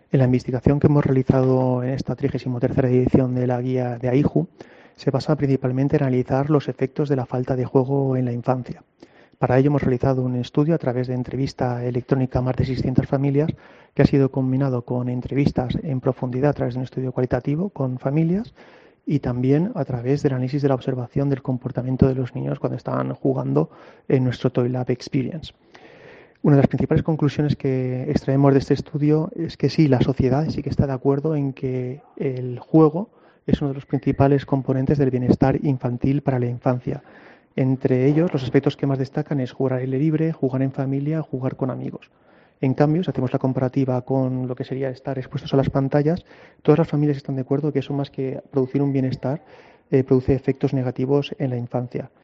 En la investigación que hemos realizado en esta 33ª edición de la guía de AIJU, se basa principalmente en analizar los efectos de la falta de juego en la infancia. Para ello hemos realizado un estudio a través de entrevista electrónica a más de 600 familias, que ha sido combinado con entrevistas en profundidad a través de un estudio cualitativo con familias y también a través del análisis de la observación del comportamiento de los niños cuando estaban jugando en nuestro Toy Lab Experience. Una de las principales conclusiones que extraemos de este estudio es que sí, la sociedad sí que está de acuerdo en que el juego es uno de los principales componentes del bienestar infantil para la infancia. Entre ellos, los aspectos que más destacan es jugar al aire libre, jugar en familia, jugar con amigos. En cambio, si hacemos la comparativa con lo que sería estar expuestos a las pantallas, todas las familias están de acuerdo que eso más que producir un bienestar, produce efectos negativos en la infancia.